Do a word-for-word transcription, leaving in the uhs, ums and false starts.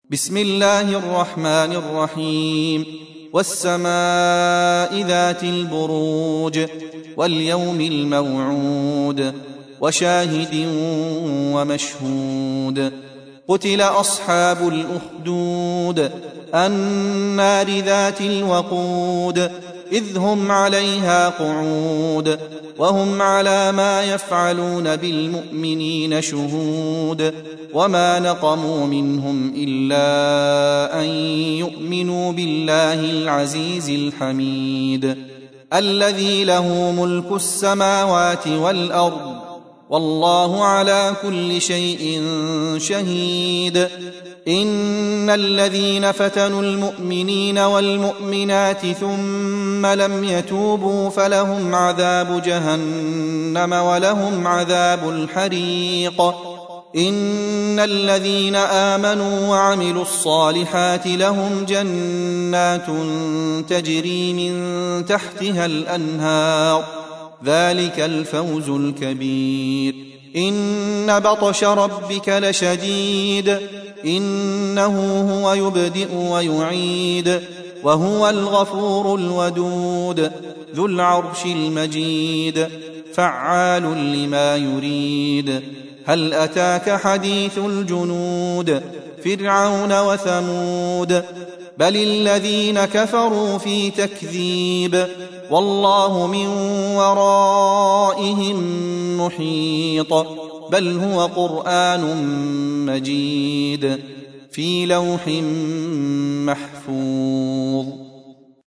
بسم الله الرحمن الرحيم والسماء ذات البروج واليوم الموعود وشاهد ومشهود قتل أصحاب الأخدود النار ذات الوقود إذ هم عليها قعود وهم على ما يفعلون بالمؤمنين شهود وما نقموا منهم إلا أن يؤمنوا بالله العزيز الحميد الذي له ملك السماوات والأرض والله على كل شيء شهيد إن الذين فتنوا المؤمنين والمؤمنات ثم لم يتوبوا فلهم عذاب جهنم ولهم عذاب الحريق إن الذين آمنوا وعملوا الصالحات لهم جنات تجري من تحتها الأنهار ذلك الفوز الكبير إن بطش ربك لشديد إنه هو يبدئ ويعيد وهو الغفور الودود ذو العرش المجيد فعال لما يريد هل أتاك حديث الجنود فرعون وثمود بل الذين كفروا في تكذيب والله من ورائهم محيط بل هو قرآن مجيد في لوح محفوظ.